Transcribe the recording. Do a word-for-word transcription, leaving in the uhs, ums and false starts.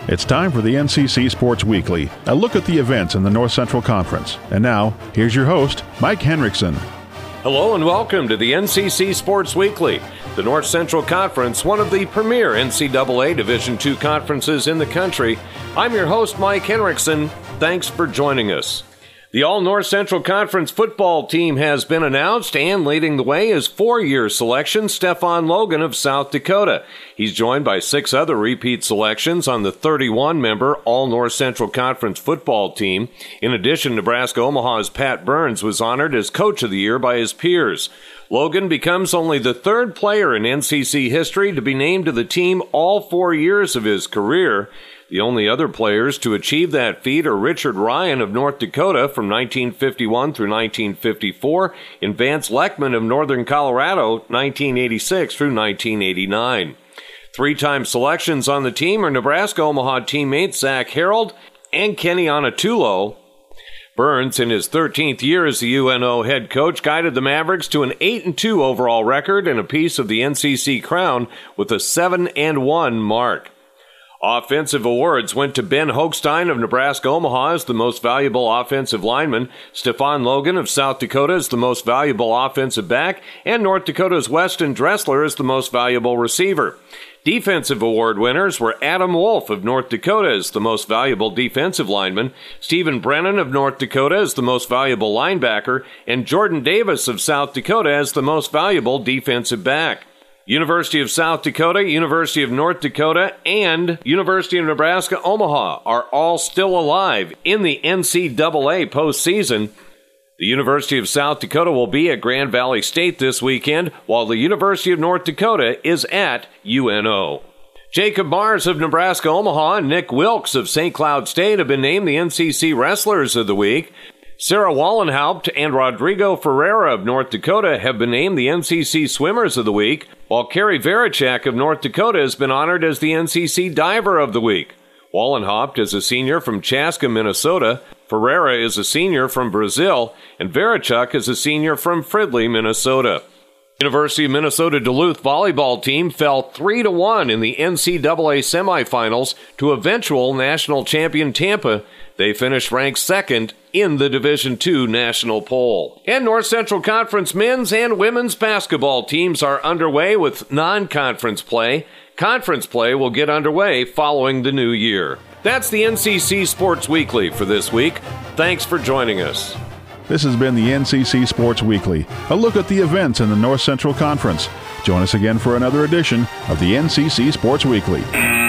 It's time for the N C C Sports Weekly, a look at the events in the North Central Conference. And now, here's your host, Mike Henriksen. Hello and welcome to the N C C Sports Weekly. The North Central Conference, one of the premier N C double A Division two conferences in the country. I'm your host, Mike Henriksen. Thanks for joining us. The All-North Central Conference football team has been announced, and leading the way is four-year selection Stefan Logan of South Dakota. He's joined by six other repeat selections on the thirty-one member All-North Central Conference football team. In addition, Nebraska Omaha's Pat Burns was honored as Coach of the Year by his peers. Logan becomes only the third player in N C C history to be named to the team all four years of his career. The only other players to achieve that feat are Richard Ryan of North Dakota from nineteen fifty-one through nineteen fifty-four and Vance Leckman of Northern Colorado nineteen eighty-six through nineteen eighty-nine. Three-time selections on the team are Nebraska-Omaha teammates Zach Harold and Kenny Onatulo. Burns, in his thirteenth year as the U N O head coach, guided the Mavericks to an eight and two overall record and a piece of the N C C crown with a seven and one mark. Offensive awards went to Ben Hochstein of Nebraska-Omaha as the most valuable offensive lineman, Stefan Logan of South Dakota as the most valuable offensive back, and North Dakota's Weston Dressler as the most valuable receiver. Defensive award winners were Adam Wolf of North Dakota as the most valuable defensive lineman, Stephen Brennan of North Dakota as the most valuable linebacker, and Jordan Davis of South Dakota as the most valuable defensive back. University of South Dakota, University of North Dakota, and University of Nebraska-Omaha are all still alive in the N C double A postseason. The University of South Dakota will be at Grand Valley State this weekend, while the University of North Dakota is at U N O. Jacob Mars of Nebraska-Omaha and Nick Wilkes of Saint Cloud State have been named the N C C Wrestlers of the Week. Sarah Wallenhaupt and Rodrigo Ferreira of North Dakota have been named the N C C Swimmers of the Week, while Carrie Verichek of North Dakota has been honored as the N C C Diver of the Week. Wallenhaupt is a senior from Chaska, Minnesota, Ferreira is a senior from Brazil, and Verichek is a senior from Fridley, Minnesota. University of Minnesota Duluth volleyball team fell three to one in the N C double A semifinals to eventual national champion Tampa. They finished ranked second in the Division two national poll. And North Central Conference men's and women's basketball teams are underway with non-conference play. Conference play will get underway following the new year. That's the N C C Sports Weekly for this week. Thanks for joining us. This has been the N C C Sports Weekly, a look at the events in the North Central Conference. Join us again for another edition of the N C C Sports Weekly.